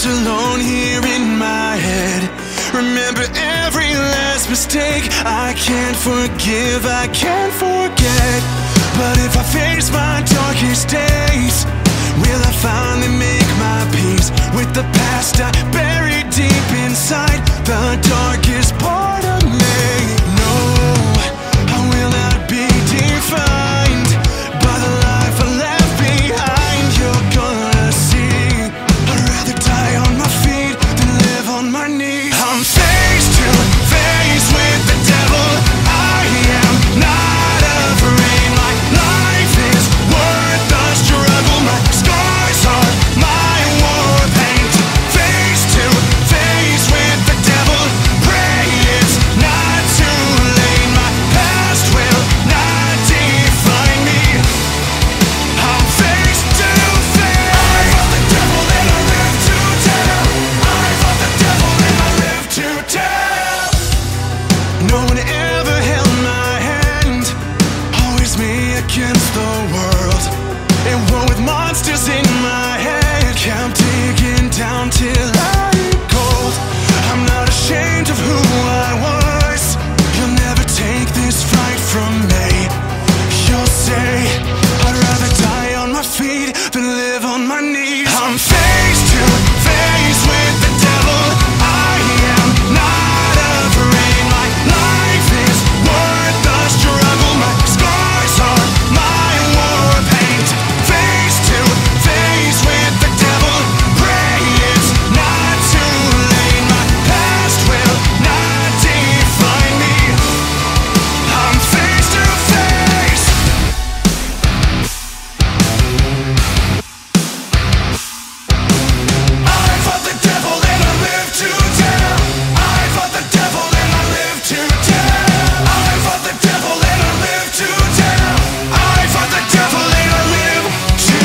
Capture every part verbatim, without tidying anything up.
left alone here in my head. Remember every last mistake. I can't forgive, I can't forget. But if I face my darkest days, will I finally make my peace with the past I buried deep inside the darkest part of me? No, I will not be defined by the life I left behind. You're gonna see, I'd rather die on my feet than live on my knees. I'm face to face with the devil. I am not afraid. My life is worth the struggle. My scars are my war paint. Face to face with the devil. Pray it's not too late. My past will not define me. I'm face to face. I fought the devil and I live to tell. I fought the devil and I live to tell. No one ever held my hand, always me against the world. In war with monsters in my head, kept digging down till I'm cold. I'm not ashamed of who I was. You'll never take this fight from me. You'll say I'd rather die on my feet than live on my knees. I'm face to face with the devil. I am not afraid. My life is worth the struggle. My scars are my war paint. Face to face with the devil. Pray it's not too late. My past will not define me. I'm face to face. I fought the devil and I live to tell. I fought the devil and I live to tell. I fought the devil and I live to tell. I fought the devil and I live to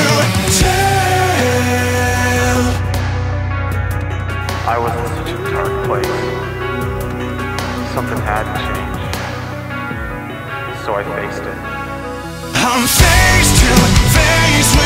tell. I was in such a dark place. Something had to change. So I faced it. I'm face to face